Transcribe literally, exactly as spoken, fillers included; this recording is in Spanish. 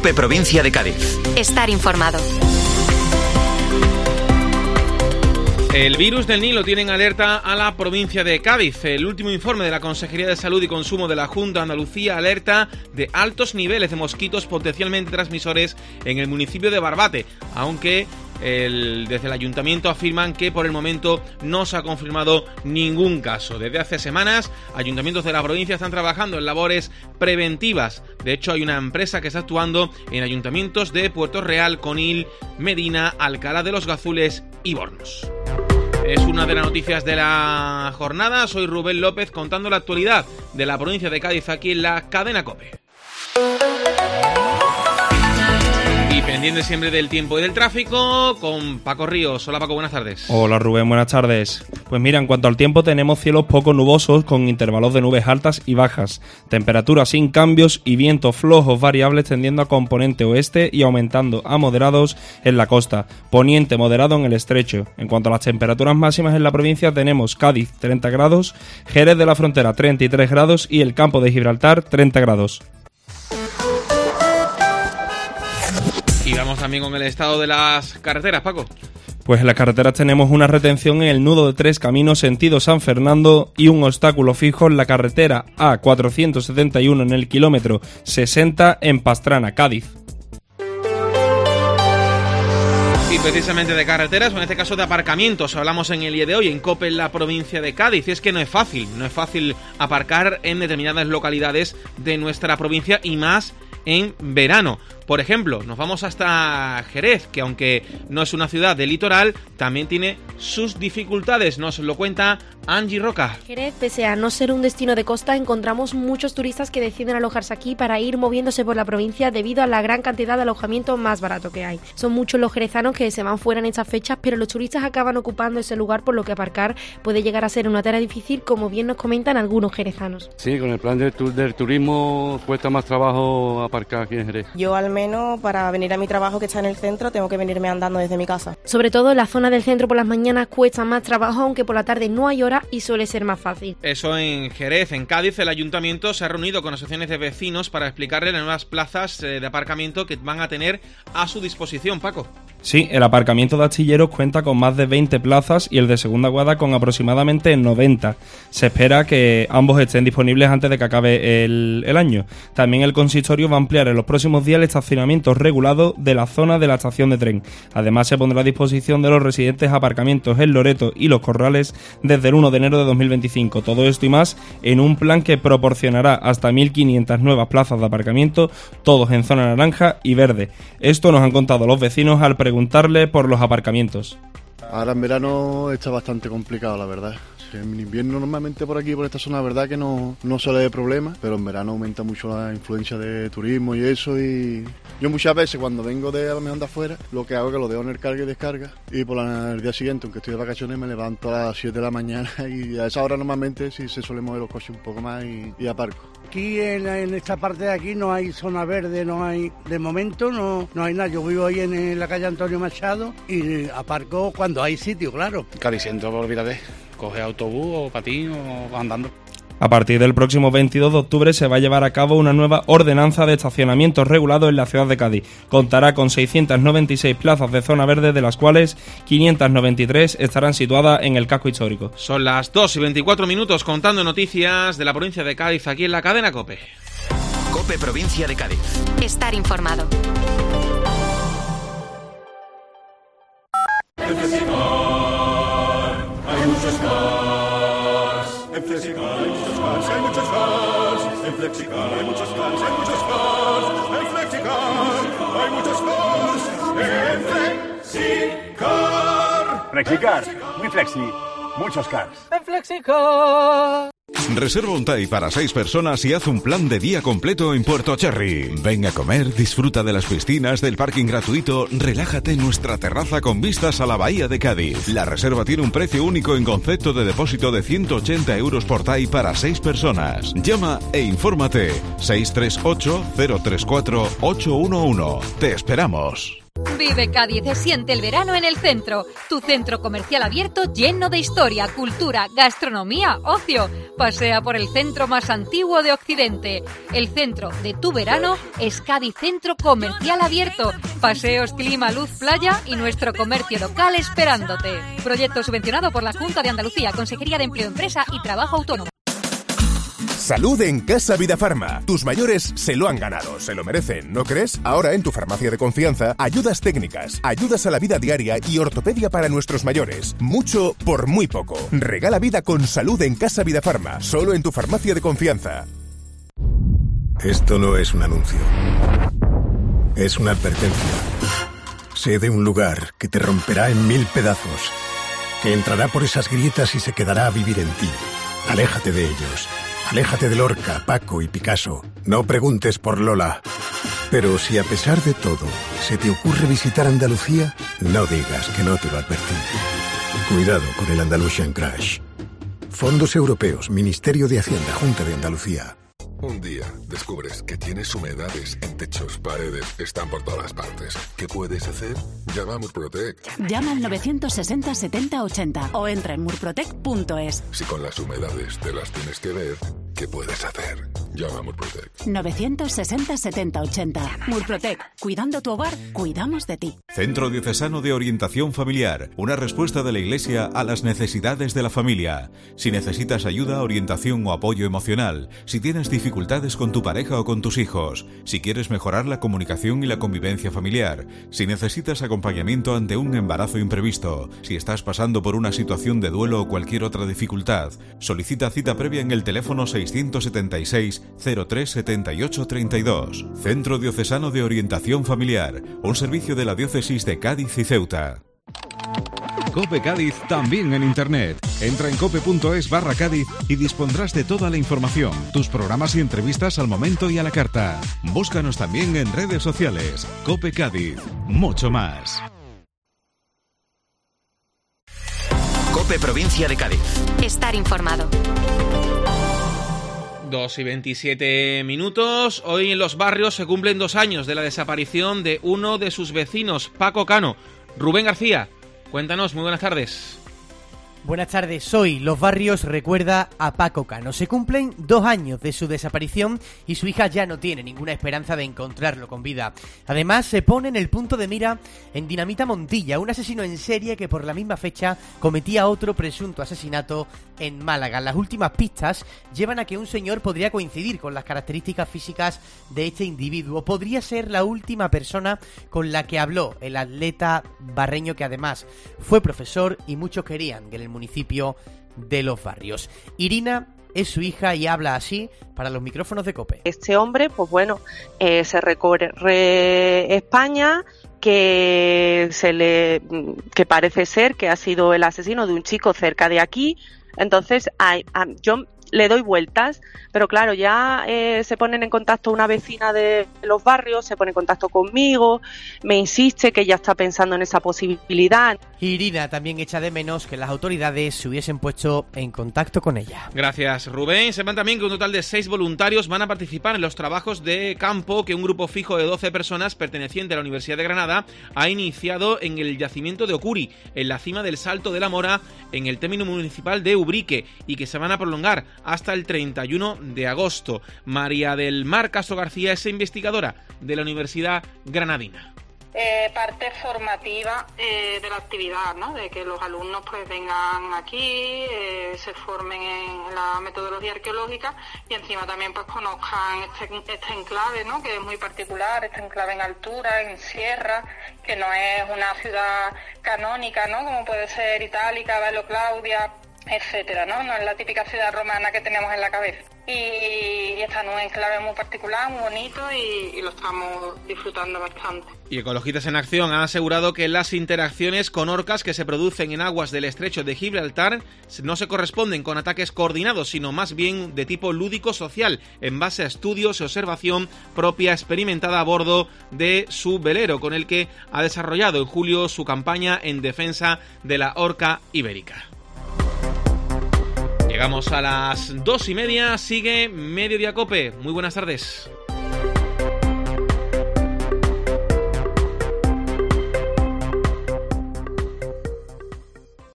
COPE Provincia de Cádiz. Estar informado. El virus del Nilo tiene en alerta a la provincia de Cádiz. El último informe de la Consejería de Salud y Consumo de la Junta de Andalucía alerta de altos niveles de mosquitos potencialmente transmisores en el municipio de Barbate, aunque el, desde el ayuntamiento afirman que por el momento no se ha confirmado ningún caso. Desde hace semanas, ayuntamientos de la provincia están trabajando en labores preventivas. De hecho, hay una empresa que está actuando en ayuntamientos de Puerto Real, Conil, Medina, Alcalá de los Gazules y Bornos. Es una de las noticias de la jornada. Soy Rubén López contando la actualidad de la provincia de Cádiz aquí en la cadena COPE. Y pendiente siempre del tiempo y del tráfico con Paco Ríos. Hola Paco, buenas tardes. Hola Rubén, buenas tardes. Pues mira, en cuanto al tiempo tenemos cielos poco nubosos con intervalos de nubes altas y bajas, temperaturas sin cambios y vientos flojos variables tendiendo a componente oeste y aumentando a moderados en la costa, poniente moderado en el estrecho. En cuanto a las temperaturas máximas en la provincia tenemos Cádiz treinta grados, Jerez de la Frontera treinta y tres grados y el Campo de Gibraltar treinta grados. Y vamos también con el estado de las carreteras, Paco. Pues en las carreteras tenemos una retención en el nudo de Tres Caminos sentido San Fernando y un obstáculo fijo en la carretera A cuatrocientos setenta y uno en el kilómetro sesenta en Pastrana, Cádiz. Y precisamente de carreteras, o en este caso de aparcamientos, hablamos en el día de hoy en COPE en la provincia de Cádiz. Y es que no es fácil, no es fácil aparcar en determinadas localidades de nuestra provincia y más en verano. Por ejemplo, nos vamos hasta Jerez, que aunque no es una ciudad del litoral, también tiene sus dificultades. Nos lo cuenta Angie Roca. Jerez, pese a no ser un destino de costa, encontramos muchos turistas que deciden alojarse aquí para ir moviéndose por la provincia debido a la gran cantidad de alojamiento más barato que hay. Son muchos los jerezanos que se van fuera en estas fechas, pero los turistas acaban ocupando ese lugar, por lo que aparcar puede llegar a ser una tarea difícil, como bien nos comentan algunos jerezanos. Sí, con el plan del, tu- del turismo cuesta más trabajo aparcar aquí en Jerez. Yo al menos para venir a mi trabajo, que está en el centro, tengo que venirme andando desde mi casa. Sobre todo en la zona del centro por las mañanas cuesta más trabajo, aunque por la tarde no hay hora y suele ser más fácil. Eso en Jerez. En Cádiz, el ayuntamiento se ha reunido con asociaciones de vecinos para explicarle las nuevas plazas de aparcamiento que van a tener a su disposición, Paco. Sí, el aparcamiento de Astilleros cuenta con más de veinte plazas y el de Segunda Guada con aproximadamente noventa. Se espera que ambos estén disponibles antes de que acabe el, el año. También el consistorio va a ampliar en los próximos días el estacionamiento regulado de la zona de la estación de tren. Además, se pondrá a disposición de los residentes aparcamientos en Loreto y Los Corrales desde el uno de enero de dos mil veinticinco. Todo esto y más en un plan que proporcionará hasta mil quinientas nuevas plazas de aparcamiento, todos en zona naranja y verde. Esto nos han contado los vecinos al preguntarle por los aparcamientos. Ahora en verano está bastante complicado, la verdad. En invierno normalmente por aquí, por esta zona, la verdad que no, no suele haber problemas, pero en verano aumenta mucho la influencia de turismo y eso. Y yo muchas veces cuando vengo de a lo mejor de afuera, lo que hago es que lo dejo en el carga y descarga, y por la, el día siguiente, aunque estoy de vacaciones, me levanto a las siete de la mañana y a esa hora normalmente sí se suele mover los coches un poco más y, y aparco. Aquí en, en esta parte de aquí no hay zona verde, no hay, de momento no, no hay nada. Yo vivo ahí en, en la calle Antonio Machado y aparco cuando hay sitio, claro. Cádiz Centro, olvídate, coge autobús o patín o andando. A partir del próximo veintidós de octubre se va a llevar a cabo una nueva ordenanza de estacionamiento regulado en la ciudad de Cádiz. Contará con seiscientas noventa y seis plazas de zona verde, de las cuales quinientas noventa y tres estarán situadas en el casco histórico. Son las dos y veinticuatro minutos contando noticias de la provincia de Cádiz aquí en la cadena COPE. COPE Provincia de Cádiz. Estar informado. En Flexicar hay muchos cars. En Flexicar hay muchos cars, hay muchos cars. En Flexicar hay muchos cars, hay muchos cars. En Flexicar hay muchos cars. En Flexicar. Flexicar, muy flexi, muchos cars. En Flexicar. Reserva un T A I para seis personas y haz un plan de día completo en Puerto Cherry. Ven a comer, disfruta de las piscinas, del parking gratuito, relájate en nuestra terraza con vistas a la bahía de Cádiz. La reserva tiene un precio único en concepto de depósito de ciento ochenta euros por T A I para seis personas. Llama e infórmate seis tres ocho, cero tres cuatro, ocho uno uno. Te esperamos. Vive Cádiz, siente el verano en el centro. Tu centro comercial abierto lleno de historia, cultura, gastronomía, ocio. Pasea por el centro más antiguo de Occidente. El centro de tu verano es Cádiz Centro Comercial Abierto. Paseos, clima, luz, playa y nuestro comercio local esperándote. Proyecto subvencionado por la Junta de Andalucía, Consejería de Empleo, Empresa y Trabajo Autónomo. Salud en Casa Vidafarma. Tus mayores se lo han ganado, se lo merecen, ¿no crees? Ahora en tu farmacia de confianza, ayudas técnicas, ayudas a la vida diaria y ortopedia para nuestros mayores. Mucho por muy poco. Regala vida con Salud en Casa Vidafarma, solo en tu farmacia de confianza. Esto no es un anuncio. Es una advertencia. Sé de un lugar que te romperá en mil pedazos, que entrará por esas grietas y se quedará a vivir en ti. Aléjate de ellos. Aléjate de Lorca, Paco y Picasso. No preguntes por Lola. Pero si a pesar de todo se te ocurre visitar Andalucía, no digas que no te lo advertí. Cuidado con el Andalusian Crash. Fondos Europeos, Ministerio de Hacienda, Junta de Andalucía. Un día descubres que tienes humedades en techos, paredes, están por todas partes. ¿Qué puedes hacer? Llama a Murprotec. Llama al novecientos sesenta setenta ochenta o entra en murprotec punto es. Si con las humedades te las tienes que ver, ¿qué puedes hacer? Llama a Murprotec. novecientos sesenta setenta ochenta. Murprotec. Cuidando tu hogar, cuidamos de ti. Centro Diocesano de Orientación Familiar. Una respuesta de la Iglesia a las necesidades de la familia. Si necesitas ayuda, orientación o apoyo emocional, si tienes dificultades con tu pareja o con tus hijos, si quieres mejorar la comunicación y la convivencia familiar, si necesitas acompañamiento ante un embarazo imprevisto, si estás pasando por una situación de duelo o cualquier otra dificultad, solicita cita previa en el teléfono seiscientos setenta y seis cero tres setenta y ocho treinta y dos. Centro Diocesano de Orientación Familiar, un servicio de la Diócesis de Cádiz y Ceuta. COPE Cádiz también en Internet. Entra en cope.es barra Cádiz y dispondrás de toda la información, tus programas y entrevistas al momento y a la carta. Búscanos también en redes sociales. COPE Cádiz. Mucho más. COPE Provincia de Cádiz. Estar informado. dos y veintisiete minutos. Hoy en Los Barrios se cumplen dos años de la desaparición de uno de sus vecinos, Paco Cano. Rubén García, cuéntanos, muy buenas tardes. Buenas tardes, hoy Los Barrios recuerda a Paco Cano. Se cumplen dos años de su desaparición y su hija ya no tiene ninguna esperanza de encontrarlo con vida. Además, se pone en el punto de mira en Dinamita Montilla, un asesino en serie que por la misma fecha cometía otro presunto asesinato en Málaga. Las últimas pistas llevan a que un señor podría coincidir con las características físicas de este individuo. Podría ser la última persona con la que habló el atleta barreño, que además fue profesor y muchos querían que el municipio de Los Barrios. Irina es su hija y habla así para los micrófonos de COPE. Este hombre, pues bueno, eh, se recorre España, que se le, que parece ser que ha sido el asesino de un chico cerca de aquí. Entonces, hay, hay, yo le doy vueltas, pero claro, ya eh, se ponen en contacto una vecina de Los Barrios, se pone en contacto conmigo, me insiste que ya está pensando en esa posibilidad. Irina también echa de menos que las autoridades se hubiesen puesto en contacto con ella. Gracias, Rubén. Sepan también que un total de seis voluntarios van a participar en los trabajos de campo que un grupo fijo de doce personas perteneciente a la Universidad de Granada ha iniciado en el yacimiento de Ocuri, en la cima del Salto de la Mora, en el término municipal de Ubrique, y que se van a prolongar hasta el treinta y uno de agosto. María del Mar Castro García es investigadora de la Universidad Granadina. Eh, parte formativa eh, de la actividad, ¿no? De que los alumnos pues vengan aquí, eh, se formen en la metodología arqueológica y encima también pues conozcan este, este enclave, ¿no? Que es muy particular, este enclave en altura, en sierra, que no es una ciudad canónica, ¿no? Como puede ser Itálica, Bailo Claudia, etcétera, ¿no? No es la típica ciudad romana que tenemos en la cabeza. Y, y está en un enclave muy particular, muy bonito y, y lo estamos disfrutando bastante. Y Ecologistas en Acción han asegurado que las interacciones con orcas que se producen en aguas del estrecho de Gibraltar no se corresponden con ataques coordinados, sino más bien de tipo lúdico-social, en base a estudios y observación propia experimentada a bordo de su velero, con el que ha desarrollado en julio su campaña en defensa de la orca ibérica. Llegamos a las dos y media, sigue Mediodía Cope. Muy buenas tardes.